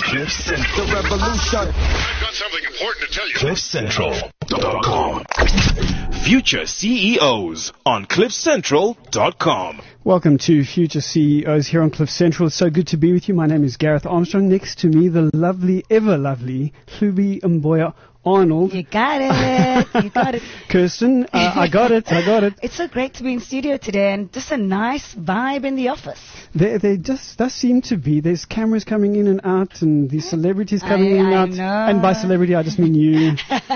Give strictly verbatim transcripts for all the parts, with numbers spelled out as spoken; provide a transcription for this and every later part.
Cliff Central. The revolution. I've got something important to tell you. cliff central dot com. Future C E Os on cliff central dot com. Welcome to Future C E Os here on Cliff Central. It's so good to be with you. My name is Gareth Armstrong. Next to me, the lovely, ever lovely Hlubi Mboya Arnold. You got it. You got it. Kirsten, uh, I got it. I got it. It's so great to be in studio today and just a nice vibe in the office. There, there just does seem to be. There's cameras coming in and out and these celebrities coming I, in and I out. know. And by celebrity, I just mean you.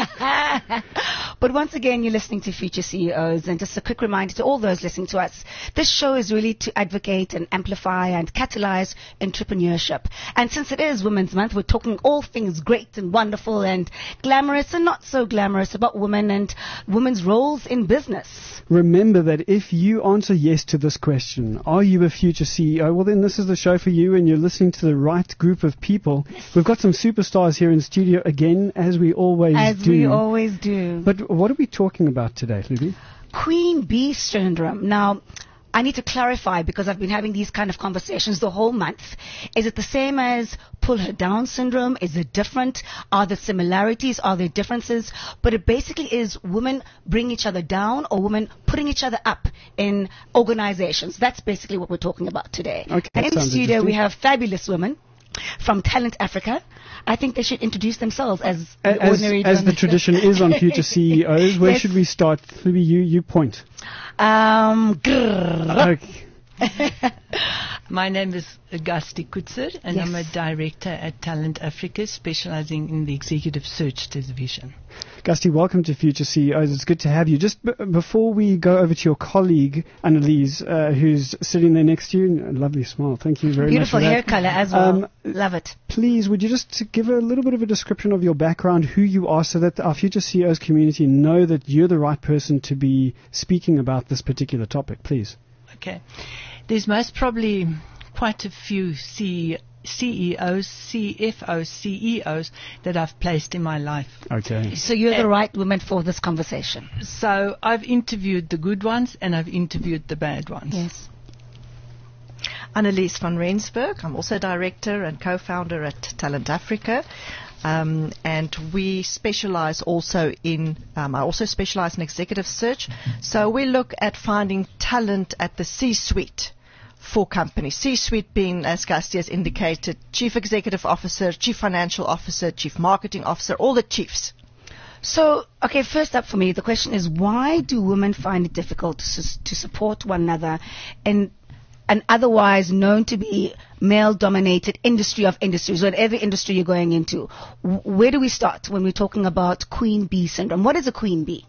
But once again, you're listening to Future C E Os, and just a quick reminder to all those listening to us, this show is really to advocate and amplify and catalyze entrepreneurship. And since it is Women's Month, we're talking all things great and wonderful and glamorous and not so glamorous about women and women's roles in business. Remember that if you answer yes to this question, are you a future C E O? Well, then this is the show for you, and you're listening to the right group of people. We've got some superstars here in studio again, as we always As do. we always do. But what are we talking about today, Hlubi? Queen Bee syndrome. Now, I need to clarify because I've been having these kind of conversations the whole month. Is it the same as pull her down syndrome? Is it different? Are there similarities? Are there differences? But it basically is women bring each other down or women putting each other up in organizations. That's basically what we're talking about today. Okay, and in the sounds studio we interesting. have fabulous women from Talent Africa. I think they should introduce themselves as the As, ordinary as the tradition is on Future C E Os, where Yes. should we start? Hlubi, you, you point. Um, grrr. Okay. My name is Gasti Kutzer, and Yes. I'm a director at Talent Africa, specializing in the executive search division. Gusty, welcome to Future C E Os. It's good to have you. Just b- before we go over to your colleague, Annalise, uh, who's sitting there next to you, a lovely smile. Thank you very Beautiful much for hair that. color as well. Um, Love it. Please, would you just give a little bit of a description of your background, who you are, so that our Future C E Os community know that you're the right person to be speaking about this particular topic, please? Okay. There's most probably quite a few C- CEOs, C F Os, C E Os that I've placed in my life. Okay. So you're the right woman for this conversation. So I've interviewed the good ones and I've interviewed the bad ones. Yes. Annelies van Rensburg. I'm also director and co-founder at Talent Africa. Um, and we specialize also in, um, I also specialize in executive search. So we look at finding talent at the C-suite for companies. C-suite being, as Gasti has indicated, chief executive officer, chief financial officer, chief marketing officer, all the chiefs. So, okay, first up for me, the question is, why do women find it difficult to, s- to support one another in an otherwise known to be male-dominated industry of industries, whatever industry you're going into? W- where do we start when we're talking about queen bee syndrome? What is a queen bee?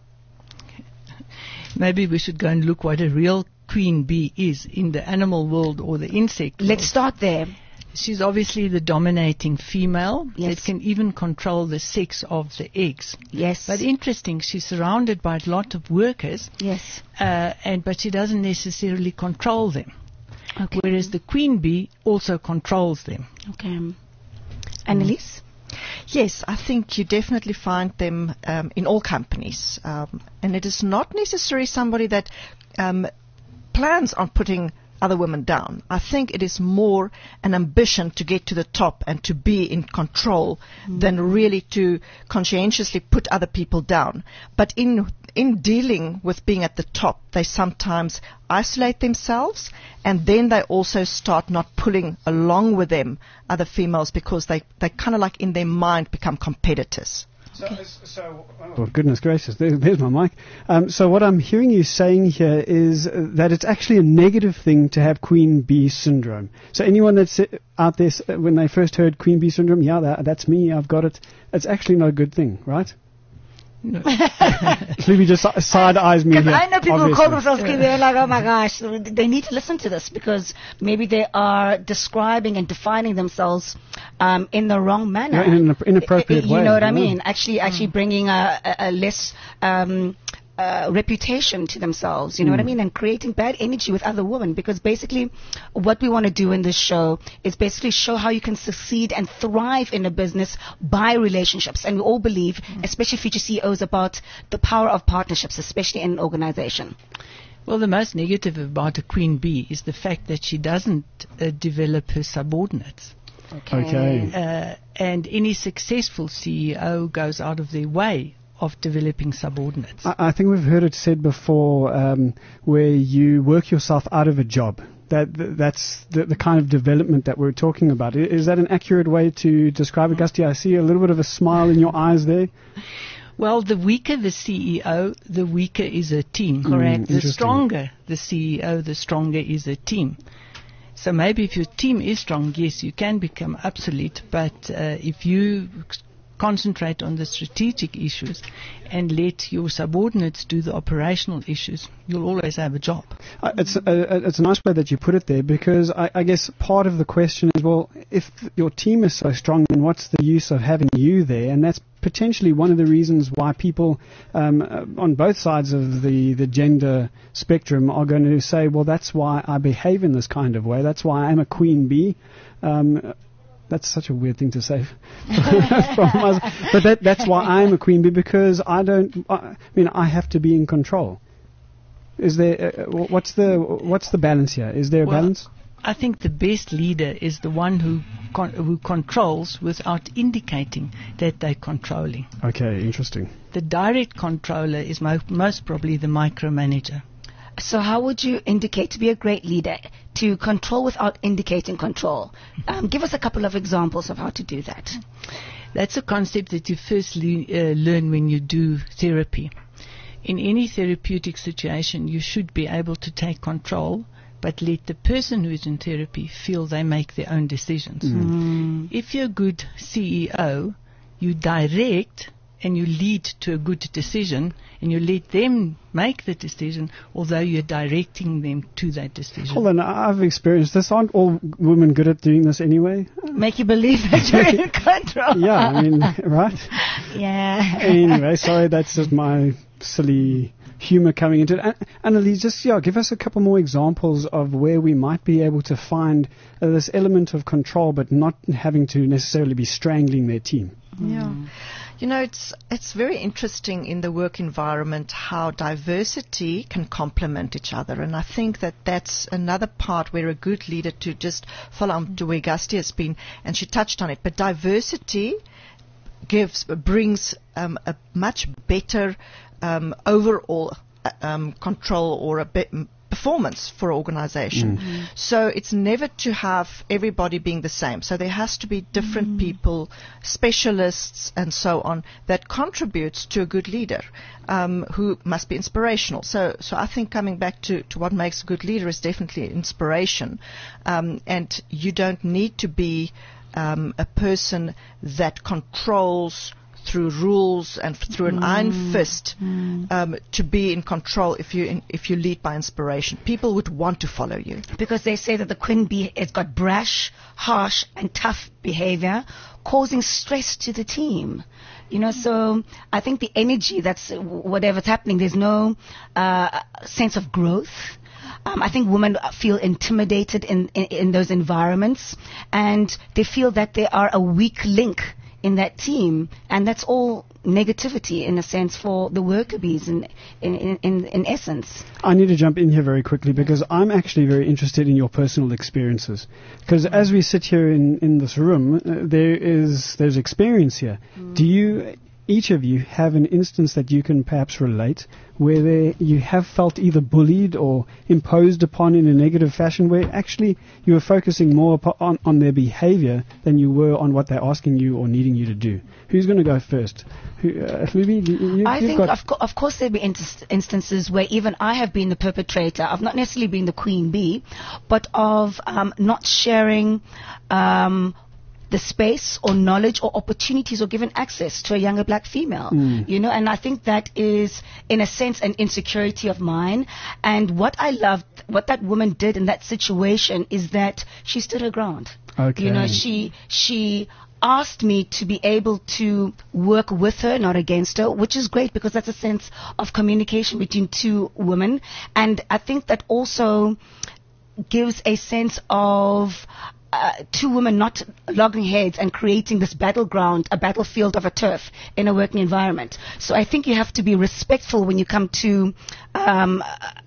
Maybe we should go and look what a real queen bee is in the animal world or the insect world. Let's start there. She's obviously the dominating female Yes. that can even control the sex of the eggs. Yes. But interesting, she's surrounded by a lot of workers, Yes. uh, and but she doesn't necessarily control them. Okay. Whereas the queen bee also controls them. Okay. Annalise? Yes, I think you definitely find them um, in all companies. Um, and it is not necessarily somebody that um, plans on putting other women down. I think it is more an ambition to get to the top and to be in control mm. than really to conscientiously put other people down. But in in dealing with being at the top, they sometimes isolate themselves, and then they also start not pulling along with them other females because they, they kind of like in their mind become competitors. So, so oh, goodness gracious, there, there's my mic. Um, so what I'm hearing you saying here is uh, that it's actually a negative thing to have queen bee syndrome. So anyone that's uh, out there, uh, when they first heard queen bee syndrome, yeah, that, that's me, I've got it. It's actually not a good thing, right? No. Hlubi just si- side eyes me Because here. I know people who obviously. call themselves queen, they're like, oh my gosh, they need to listen to this because maybe they are describing and defining themselves um, in the wrong manner. Yeah, in an inappropriate You way. know what I yeah. mean? Actually, actually bringing a, a, a less um, uh, reputation to themselves, you know Mm. what I mean? And creating bad energy with other women, because basically what we want to do in this show is basically show how you can succeed and thrive in a business by relationships. And we all believe, Mm. especially future C E Os, about the power of partnerships, especially in an organization. Well, the most negative about a queen bee is the fact that she doesn't uh, develop her subordinates. Okay. Uh, and any successful C E O goes out of their way of developing subordinates. I, I think we've heard it said before, um, where you work yourself out of a job. That that's the, the kind of development that we're talking about. Is that an accurate way to describe it, Gusty? I see a little bit of a smile in your eyes there. Well, the weaker the C E O, the weaker is a team. Correct. The stronger the C E O, the stronger is a team. So maybe if your team is strong, yes, you can become obsolete. But uh, if you concentrate on the strategic issues and let your subordinates do the operational issues, you'll always have a job. Uh, it's, uh, it's a nice way that you put it there, because I, I guess part of the question is, well, if your team is so strong, then what's the use of having you there? And that's potentially one of the reasons why people um, uh, on both sides of the, the gender spectrum are going to say, well, that's why I behave in this kind of way. That's why I'm a queen bee. Um, That's such a weird thing to say. From us. But that, that's why I'm a queen bee, because I don't. I mean, I have to be in control. Is there? Uh, what's the what's the balance here? Is there a Well, balance? I think the best leader is the one who con- who controls without indicating that they're controlling. Okay, interesting. The direct controller is mo- most probably the micromanager. So how would you indicate to be a great leader, to control without indicating control? Um, give us a couple of examples of how to do that. That's a concept that you first le- uh, learn when you do therapy. In any therapeutic situation, you should be able to take control, but let the person who is in therapy feel they make their own decisions. Mm. If you're a good C E O, you direct and you lead to a good decision, and you let them make the decision, although you're directing them to that decision. Hold on, I've experienced this. Aren't all women good at doing this anyway? Make you believe that you're in control. Yeah, I mean, right? Yeah. Anyway, sorry, that's just my silly humor coming into it. An- Annalise, just yeah, give us a couple more examples of where we might be able to find uh, this element of control, but not having to necessarily be strangling their team. Yeah. You know, it's it's very interesting in the work environment how diversity can complement each other. And I think that that's another part where a good leader, to just follow on to where Gusty has been, and she touched on it, but diversity gives, brings um, a much better um, overall uh, um, control or a bit performance for organization. Mm. So it's never to have everybody being the same. So there has to be different mm. people, specialists and so on, that contributes to a good leader, um, who must be inspirational. So so I think coming back to, to what makes a good leader is definitely inspiration. Um, and you don't need to be um, a person that controls through rules and f- through an mm. iron fist mm. um, to be in control. If you in, if you lead by inspiration, people would want to follow you. Because they say that the queen bee has got brash, harsh, and tough behavior, causing stress to the team. You know, so I think the energy, that's whatever's happening, there's no uh, sense of growth. Um, I think women feel intimidated in, in, in those environments, and they feel that they are a weak link in that team, and that's all negativity in a sense for the worker bees in, in, in, in essence. I need to jump in here very quickly because I'm actually very interested in your personal experiences. Because mm. as we sit here in, in this room, uh, there is there's experience here. Mm. Do you, each of you, have an instance that you can perhaps relate where there, you have felt either bullied or imposed upon in a negative fashion, where actually you were focusing more on, on their behavior than you were on what they're asking you or needing you to do? Who's going to go first? Who, uh, Ruby, you, I think, got of, co- of course, there'll be inst- instances where even I have been the perpetrator of not necessarily being the queen bee, but of um, not sharing um, the space or knowledge or opportunities or given access to a younger black female, mm. you know, and I think that is, in a sense, an insecurity of mine. And what I loved, what that woman did in that situation is that she stood her ground. Okay. You know, she, she asked me to be able to work with her, not against her, which is great because that's a sense of communication between two women. And I think that also gives a sense of Uh, two women not logging heads and creating this battleground, a battlefield of a turf in a working environment. So I think you have to be respectful when you come to um,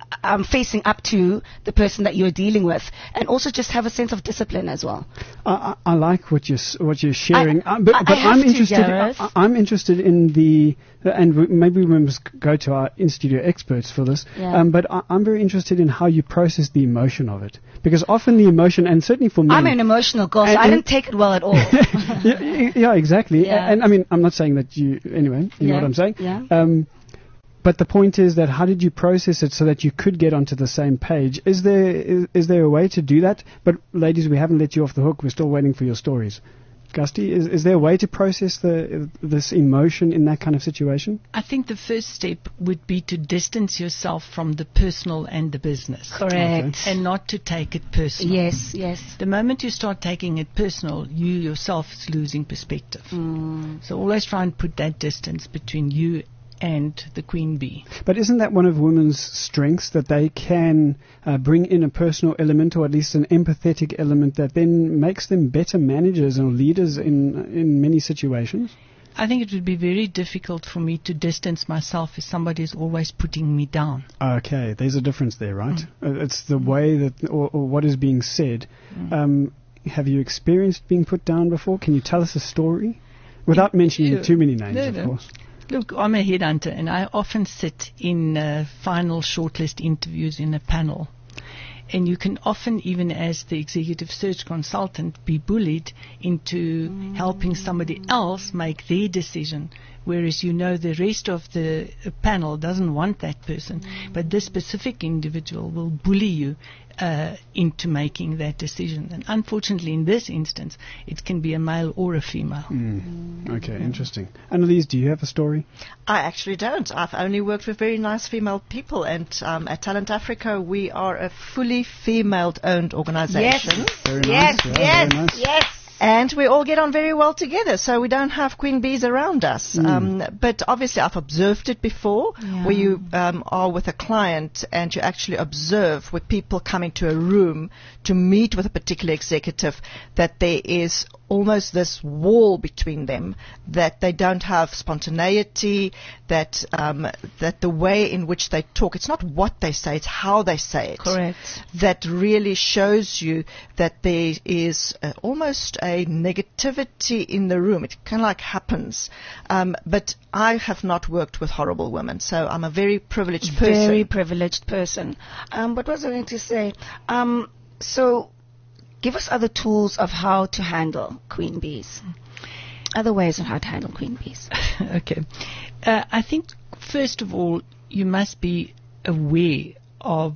um, facing up to the person that you're dealing with, and also just have a sense of discipline as well. I, I, I like what you're s- what you're sharing, I- uh, but, I- but I have I'm to, interested. Gareth. I, I'm interested in the, and we, maybe we must go to our in-studio experts for this. Yeah. Um, but I, I'm very interested in how you process the emotion of it, because often the emotion, and certainly for me, I'm an emotional girl, so And- I and- didn't take it well at all. yeah, y- yeah, exactly. Yeah. And, I mean, I'm not saying that you. Anyway, you know Yeah, what I'm saying. yeah. Um, But the point is that how did you process it so that you could get onto the same page? Is there is, is there a way to do that? But ladies, we haven't let you off the hook. We're still waiting for your stories. Gusty, is, is there a way to process the this emotion in that kind of situation? I think the first step would be to distance yourself from the personal and the business. Correct. And not to take it personal. Yes, yes. The moment you start taking it personal, you yourself is losing perspective. Mm. So always try and put that distance between you and the queen bee. But isn't that one of women's strengths, that they can uh, bring in a personal element, or at least an empathetic element, that then makes them better managers or leaders in in many situations? I think it would be very difficult for me to distance myself if somebody is always putting me down. Okay, there's a difference there, right? Uh, It's the way that, or, or what is being said. Um, have you experienced being put down before? Can you tell us a story? Without mentioning Yeah. too many names, No, of no. course. Look, I'm a headhunter, and I often sit in uh, final shortlist interviews in a panel. And you can often, even as the executive search consultant, be bullied into mm. helping somebody else make their decision, whereas you know the rest of the uh, panel doesn't want that person, mm. but this specific individual will bully you uh, into making that decision. And unfortunately, in this instance, it can be a male or a female. Mm. Okay, interesting. Annalise, do you have a story? I actually don't. I've only worked with very nice female people, and um, at Talent Africa, we are a fully female-owned organization. Yes, Very nice. yes, Yeah, yes, very nice. yes. And we all get on very well together, so we don't have queen bees around us. Mm. Um, but obviously, I've observed it before, Yeah. where you um, are with a client and you actually observe with people coming to a room to meet with a particular executive that there is almost this wall between them, that they don't have spontaneity, that um, that the way in which they talk, it's not what they say, it's how they say it. Correct. That really shows you that there is uh, almost a negativity in the room. It kind of like happens. Um, but I have not worked with horrible women, so I'm a very privileged person. Very privileged person. Um, what was I going to say? Um, so, give us other tools of how to handle queen bees. Other ways of how to handle queen bees. Okay. Uh, I think, first of all, you must be aware of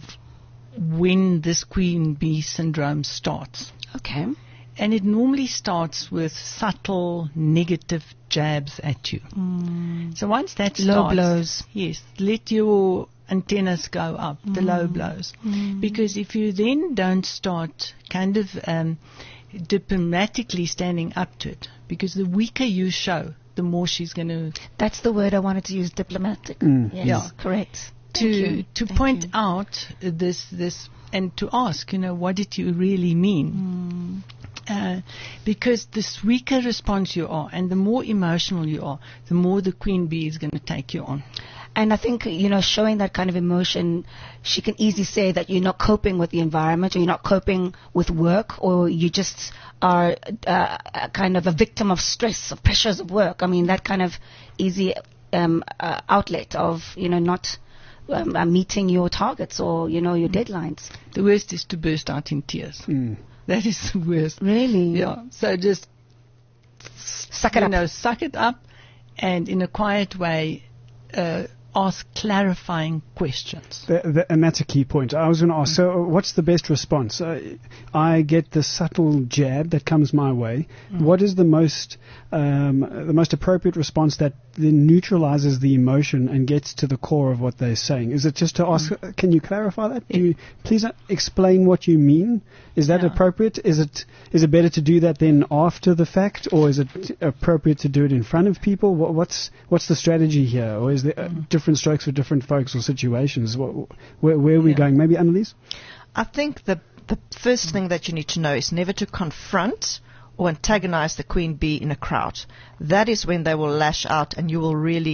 when this queen bee syndrome starts. Okay. And it normally starts with subtle negative jabs at you. Mm. So once that Low starts, blows. yes, let your antennas go up, Mm. the low blows. Mm. Because if you then don't start kind of um, diplomatically standing up to it, because the weaker you show, the more she's going to That's the word I wanted to use, diplomatic. Mm. Yes, Yeah. correct. to Thank you. to Thank point you. out this this and to ask, you know, what did you really mean? Mm. Uh, because the weaker response you are, and the more emotional you are, the more the queen bee is going to take you on. And I think, you know, showing that kind of emotion, she can easily say that you're not coping with the environment, or you're not coping with work, or you just are uh, a kind of a victim of stress, of pressures of work. I mean, that kind of easy um, uh, outlet of, you know, not um, uh, meeting your targets or, you know, your deadlines. The worst is to burst out in tears. Mm. That is the worst. Really? Yeah. So just Suck it you up. know, suck it up, and in a quiet way, uh, ask clarifying questions. Th- th- and that's a key point. I was going to ask, so uh, what's the best response? Uh, I get the subtle jab that comes my way. Mm. What is the most um, the most appropriate response that then neutralizes the emotion and gets to the core of what they're saying? Is it just to ask, uh, can you clarify that? Do you, please uh, explain what you mean. Is that Yeah. appropriate? Is it is it better to do that then after the fact, or is it appropriate to do it in front of people? What, what's what's the strategy here, or is there uh, different strokes for different folks or situations? What, where, where are we Yeah. going? Maybe Annalise? I think the the first thing that you need to know is never to confront or antagonize the queen bee in a crowd. That is when they will lash out, and you will really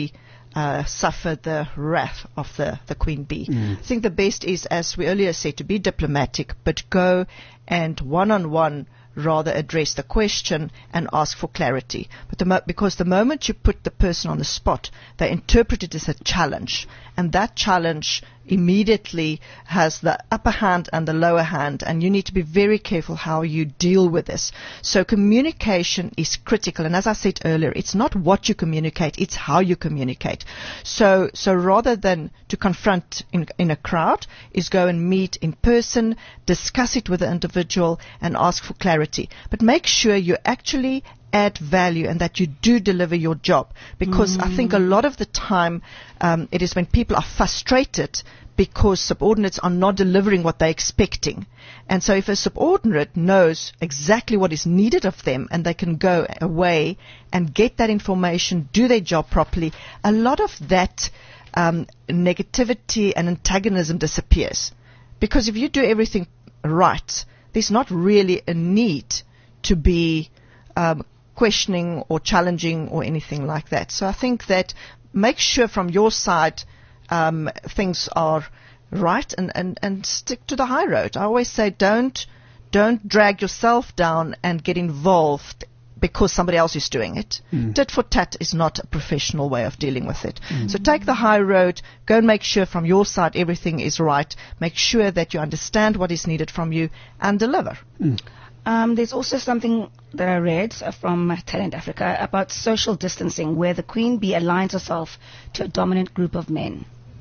uh, suffer the wrath of the, the queen bee. Mm. I think the best is, as we earlier said, to be diplomatic, but go and one-on-one rather address the question and ask for clarity. But the mo- because the moment you put the person on the spot, they interpret it as a challenge, and that challenge immediately has the upper hand and the lower hand, and you need to be very careful how you deal with this. So communication is critical, and as I said earlier, it's not what you communicate, it's how you communicate. So so rather than to confront in, in a crowd, is go and meet in person, discuss it with the individual and ask for clarity. But make sure you actually add value and that you do deliver your job, because mm. I think a lot of the time um, it is when people are frustrated because subordinates are not delivering what they're expecting. And so if a subordinate knows exactly what is needed of them and they can go away and get that information, do their job properly, a lot of that um, negativity and antagonism disappears. Because if you do everything right, there's not really a need to be um, questioning or challenging or anything like that. So I think that make sure from your side um, things are right, and, and, and stick to the high road. I always say don't don't drag yourself down and get involved because somebody else is doing it. Mm. Tit for tat is not a professional way of dealing with it. Mm. So take the high road, go and make sure from your side everything is right, make sure that you understand what is needed from you and deliver. Mm. Um, there's also something that I read uh, from Talent Africa about social distancing, where the queen bee aligns herself to a dominant group of men.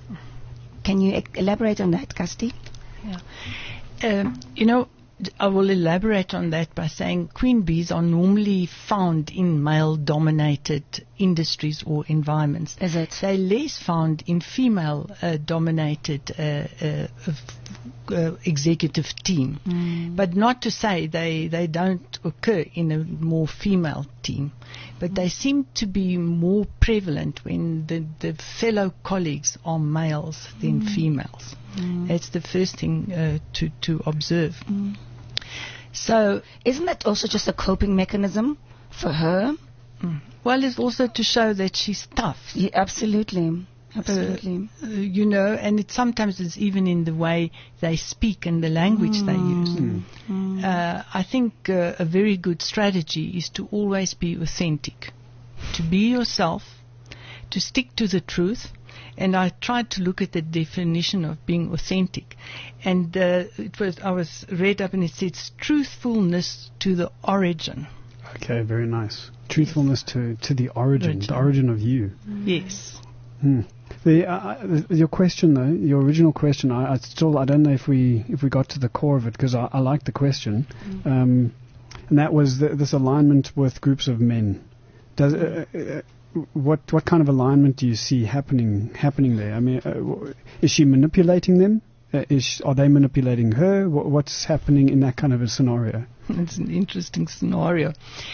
Can you e- elaborate on that, Gusty? Yeah. Um, you know, I will elaborate on that by saying queen bees are normally found in male-dominated industries or environments. Is it? They're less found in female-dominated uh, uh, uh, executive team. Mm. But not to say they, they don't occur in a more female team. But they seem to be more prevalent when the, the fellow colleagues are males than mm. females. Mm. That's the first thing uh, to, to observe. Mm. So, isn't that also just a coping mechanism for her? Mm. Well, it's also to show that she's tough. Yeah, absolutely. Absolutely. Uh, uh, you know, and it sometimes it's even in the way they speak and the language mm. they use. Mm. Uh, I think uh, a very good strategy is to always be authentic, to be yourself, to stick to the truth. And I tried to look at the definition of being authentic, and uh, it was I was read up and it says truthfulness to the origin. Okay, very nice. Truthfulness to, to the origin, origin, the origin of you. Yes. Hmm. The, uh, your question though, your original question, I, I still I don't know if we if we got to the core of it, because I, I like the question, mm. um, and that was the, this alignment with groups of men. Does uh, uh, What what kind of alignment do you see happening happening there? I mean, uh, is she manipulating them? Uh, is she, are they manipulating her? What, what's happening in that kind of a scenario? It's an interesting scenario.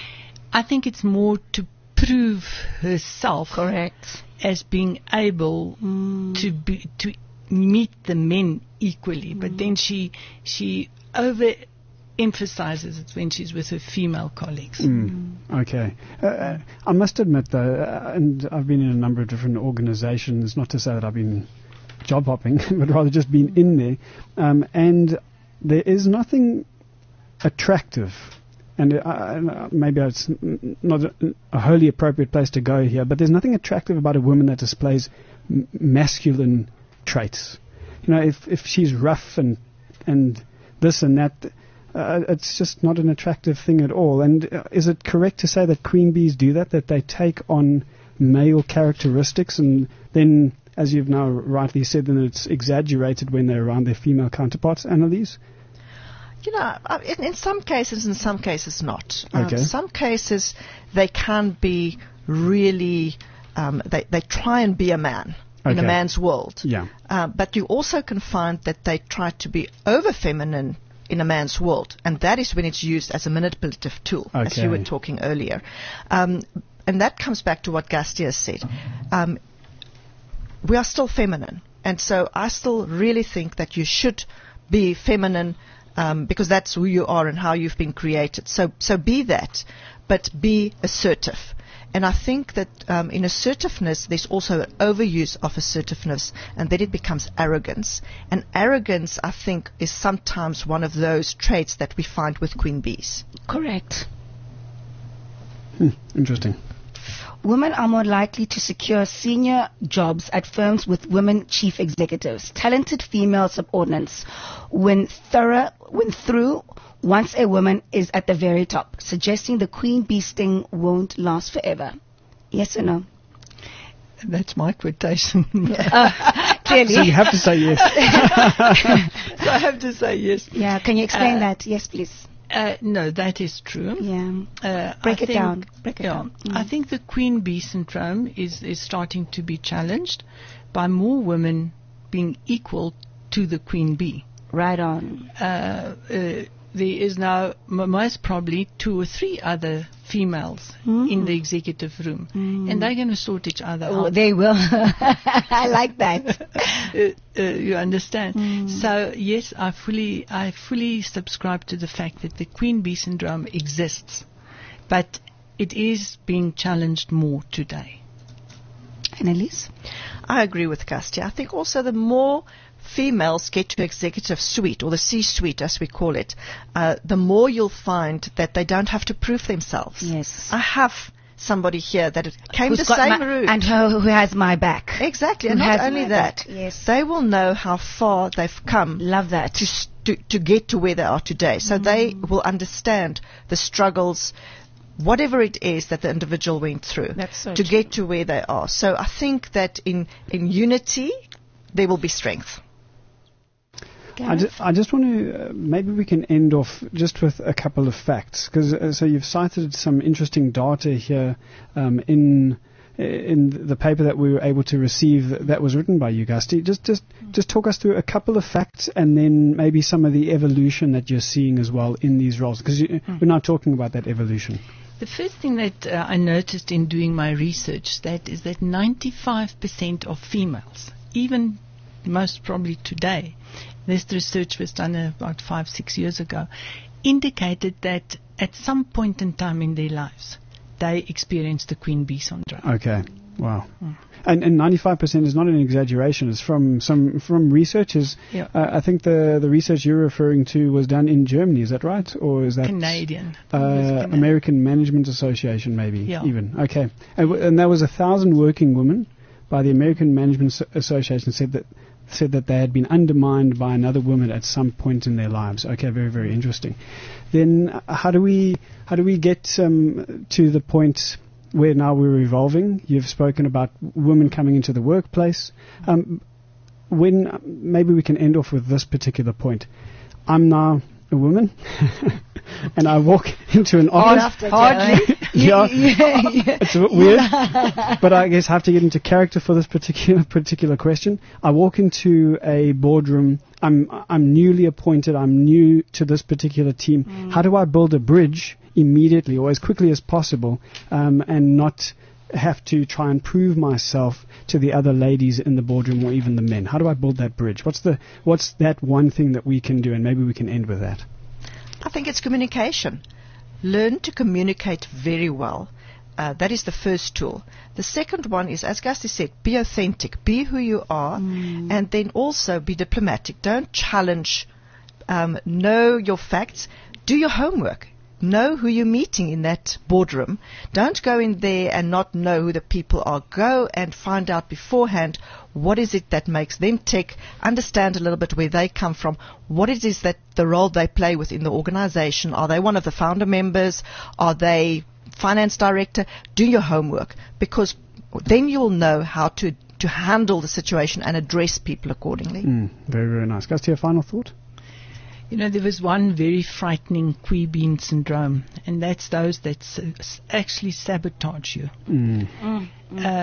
I think it's more to prove herself correct as being able mm. to be to meet the men equally, mm. but then she she over. emphasizes it when she's with her female colleagues. Mm. Okay. Uh, uh, I must admit, though, uh, and I've been in a number of different organizations, not to say that I've been job hopping, but rather just been in there, um, and there is nothing attractive, and uh, maybe it's not a, a wholly appropriate place to go here, but there's nothing attractive about a woman that displays m- masculine traits. You know, if if she's rough and and this and that, Uh, it's just not an attractive thing at all. And uh, is it correct to say that queen bees do that, that they take on male characteristics and then, as you've now rightly said, then it's exaggerated when they're around their female counterparts, Annelies? You know, in, in some cases, in some cases not. Okay. Um, some cases they can be really, um, they, they try and be a man. In okay. a man's world. Yeah. Uh, but you also can find that they try to be over feminine in a man's world, and that is when it's used as a manipulative tool, okay. as you were talking earlier. Um, and that comes back to what Gastia said. Um, we are still feminine, and so I still really think that you should be feminine um, because that's who you are and how you've been created. So, so be that, but be assertive. And I think that um, in assertiveness, there's also an overuse of assertiveness, and then it becomes arrogance. And arrogance, I think, is sometimes one of those traits that we find with queen bees. Correct. Hmm, interesting. Women are more likely to secure senior jobs at firms with women chief executives. Talented female subordinates win, thorough, win through once a woman is at the very top, suggesting the queen bee sting won't last forever. Yes or no? That's my quotation. uh, clearly. So you have to say yes. So I have to say yes. Yeah, can you explain Uh, that? Yes, please. Uh, no, that is true. Yeah. Uh, Break I it think, down. Break it yeah, down. Mm. I think the queen bee syndrome is, is starting to be challenged by more women being equal to the queen bee. Right on. Uh, uh, there is now m- most probably two or three other females Mm. in the executive room, Mm. and they're going to sort each other Oh, out. they will. I like that. uh, uh, you understand? Mm. So yes, I fully, I fully subscribe to the fact that the queen bee syndrome exists, but it is being challenged more today. Annalise? I agree with Gusty. I think also the more females get to executive suite, or the C-suite as we call it, uh, the more you'll find that they don't have to prove themselves. Yes. I have somebody here that came Who's the got same my, route. and who, who has my back. Exactly, Who and not has only my that, back, yes. they will know how far they've come Love that. to, s- to to get to where they are today. So Mm. they will understand the struggles, whatever it is that the individual went through, That's so to true. get to where they are. So I think that in in unity there will be strength. I just, I just want to, uh, maybe we can end off just with a couple of facts, because uh, so you've cited some interesting data here um, in in the paper that we were able to receive that, that was written by you, Gusty. Just, just, just talk us through a couple of facts, and then maybe some of the evolution that you're seeing as well in these roles, because you, Hmm. we're now talking about that evolution. The first thing that uh, I noticed in doing my research that is that ninety-five percent of females, even most probably today, this research was done about five, six years ago, indicated that at some point in time in their lives, they experienced the queen bee syndrome. Okay. Wow. And, and ninety-five percent is not an exaggeration. It's from some from researchers. Yeah. Uh, I think the the research you're referring to was done in Germany. Is that right, or is that Canadian. It was Uh, Canadian. American Management Association, maybe Yeah. even. Okay. And, w- and that was a thousand working women by the American Management S- Association said that said that they had been undermined by another woman at some point in their lives. Okay, very very interesting. Then uh, how do we how do we get um, to the point where now we're evolving? You've spoken about women coming into the workplace. Um, when maybe we can end off with this particular point. I'm now a woman, and I walk into an office. Hardly. Yeah, yeah. it's a bit weird, but I guess I have to get into character for this particular particular question. I walk into a boardroom. I'm I'm newly appointed. I'm new to this particular team. Mm. How do I build a bridge immediately or as quickly as possible, um, and not have to try and prove myself to the other ladies in the boardroom or even the men? How do I build that bridge? What's the what's that one thing that we can do, and maybe we can end with that? I think it's communication. Learn to communicate very well. Uh, that is the first tool. The second one is, as Gusty said, be authentic. Be who you are, and then also be diplomatic. Don't challenge. Um, know your facts. Do your homework. Know who you're meeting in that boardroom. Don't go in there and not know who the people are. Go and find out beforehand what is it that makes them tick. Understand a little bit where they come from. What it is that the role they play within the organization. Are they one of the founder members? Are they finance director? Do your homework, because then you'll know how to, to handle the situation and address people accordingly. Mm, very, very nice. Guys, to your final thought? You know, there was one very frightening queen bee syndrome, and that's those that s- s- actually sabotage you. Mm. Uh,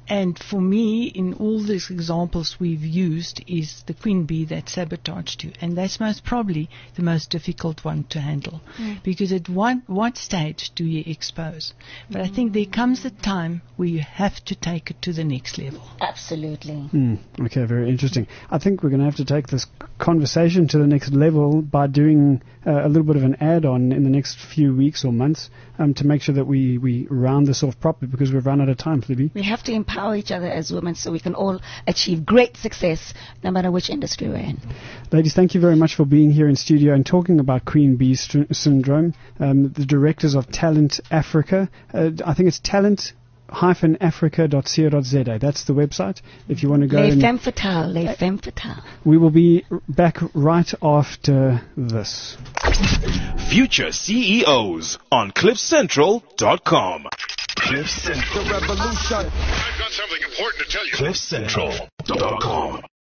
And for me, in all these examples we've used, is the queen bee that sabotaged you. And that's most probably the most difficult one to handle. Mm. Because at what, what stage do you expose? But mm. I think there comes a time where you have to take it to the next level. Absolutely. Mm. Okay, very interesting. I think we're going to have to take this conversation to the next level by doing uh, a little bit of an add-on in the next few weeks or months um, to make sure that we, we round this off properly, because we've run out of time, Libby. We have to empower each other as women so we can all achieve great success no matter which industry we're in. Ladies, thank you very much for being here in studio and talking about Queen Bee st- syndrome. Um, the directors of Talent Africa. Uh, I think it's talent dash africa dot co dot za. That's the website if you want to go. Les and Femmes Fatales, Les Femmes Fatales. We will be back right after this. Future C E Os on cliff central dot com. Cliff Central Revolution. I've got something important to tell you. cliff central dot com